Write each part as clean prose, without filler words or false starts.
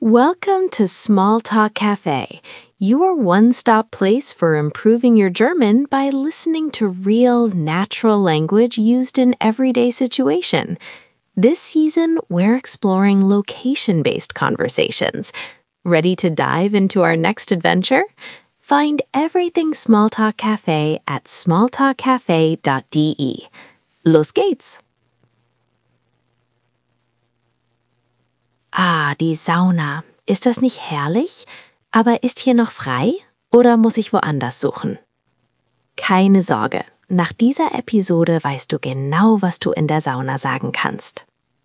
Welcome to Small Talk Cafe, your one-stop place for improving your German by listening to real, natural language used in everyday situation. This season, we're exploring location-based conversations. Ready to dive into our next adventure? Find everything Smalltalk Cafe at smalltalkcafe.de. Los geht's! Ah, die Sauna. Ist das nicht herrlich? Aber ist hier noch frei oder muss ich woanders suchen? Keine Sorge, nach dieser Episode weißt du genau, was du in der Sauna sagen kannst.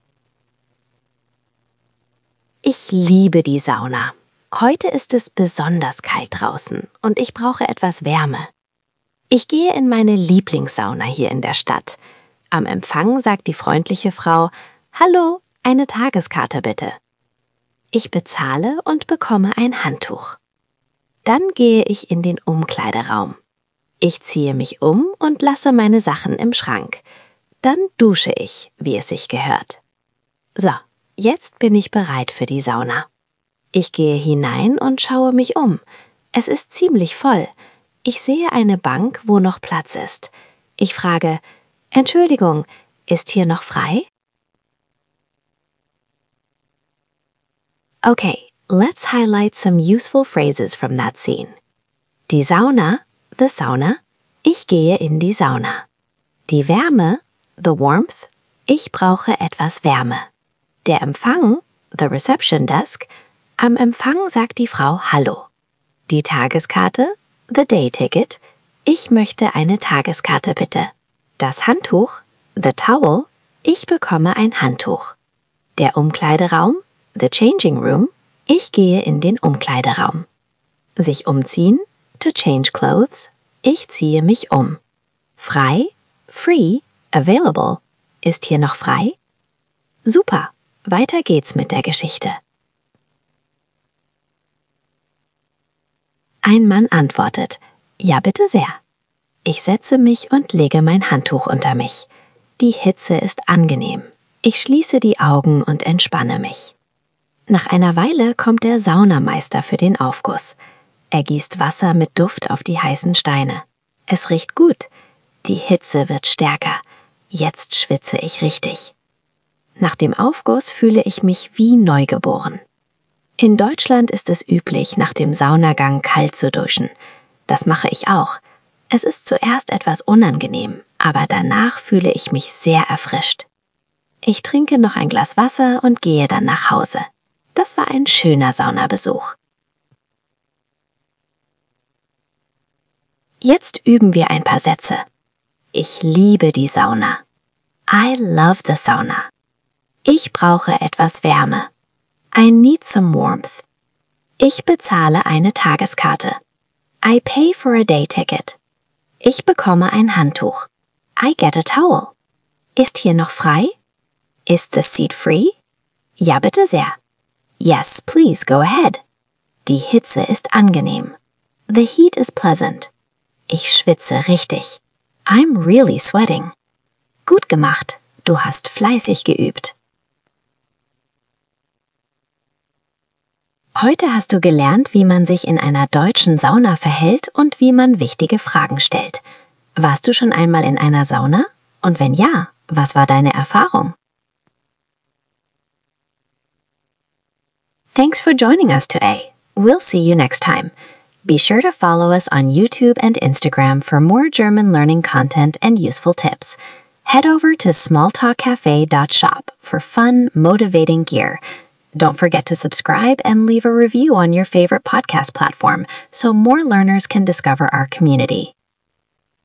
Ich liebe die Sauna. Heute ist es besonders kalt draußen und ich brauche etwas Wärme. Ich gehe in meine Lieblingssauna hier in der Stadt. Am Empfang sagt die freundliche Frau: „Hallo, eine Tageskarte bitte." Ich bezahle und bekomme ein Handtuch. Dann gehe ich in den Umkleideraum. Ich ziehe mich um und lasse meine Sachen im Schrank. Dann dusche ich, wie es sich gehört. So, jetzt bin ich bereit für die Sauna. Ich gehe hinein und schaue mich um. Es ist ziemlich voll. Ich sehe eine Bank, wo noch Platz ist. Ich frage: „Entschuldigung, ist hier noch frei?" Okay, let's highlight some useful phrases from that scene. Die Sauna, the sauna. Ich gehe in die Sauna. Die Wärme, the warmth. Ich brauche etwas Wärme. Der Empfang, the reception desk. Am Empfang sagt die Frau Hallo. Die Tageskarte, the day ticket. Ich möchte eine Tageskarte bitte. Das Handtuch, the towel. Ich bekomme ein Handtuch. Der Umkleideraum, the changing room. Ich gehe in den Umkleideraum. Sich umziehen, to change clothes. Ich ziehe mich um. Frei, free, available. Ist hier noch frei? Super, weiter geht's mit der Geschichte. Ein Mann antwortet: „Ja, bitte sehr." Ich setze mich und lege mein Handtuch unter mich. Die Hitze ist angenehm. Ich schließe die Augen und entspanne mich. Nach einer Weile kommt der Saunameister für den Aufguss. Er gießt Wasser mit Duft auf die heißen Steine. Es riecht gut. Die Hitze wird stärker. Jetzt schwitze ich richtig. Nach dem Aufguss fühle ich mich wie neugeboren. In Deutschland ist es üblich, nach dem Saunagang kalt zu duschen. Das mache ich auch. Es ist zuerst etwas unangenehm, aber danach fühle ich mich sehr erfrischt. Ich trinke noch ein Glas Wasser und gehe dann nach Hause. Das war ein schöner Saunabesuch. Jetzt üben wir ein paar Sätze. Ich liebe die Sauna. I love the sauna. Ich brauche etwas Wärme. I need some warmth. Ich bezahle eine Tageskarte. I pay for a day ticket. Ich bekomme ein Handtuch. I get a towel. Ist hier noch frei? Is the seat free? Ja, bitte sehr. Yes, please go ahead. Die Hitze ist angenehm. The heat is pleasant. Ich schwitze richtig. I'm really sweating. Gut gemacht. Du hast fleißig geübt. Heute hast du gelernt, wie man sich in einer deutschen Sauna verhält und wie man wichtige Fragen stellt. Warst du schon einmal in einer Sauna? Und wenn ja, was war deine Erfahrung? Thanks for joining us today. We'll see you next time. Be sure to follow us on YouTube and Instagram for more German learning content and useful tips. Head over to smalltalkcafe.shop for fun, motivating gear. Don't forget to subscribe and leave a review on your favorite podcast platform so more learners can discover our community.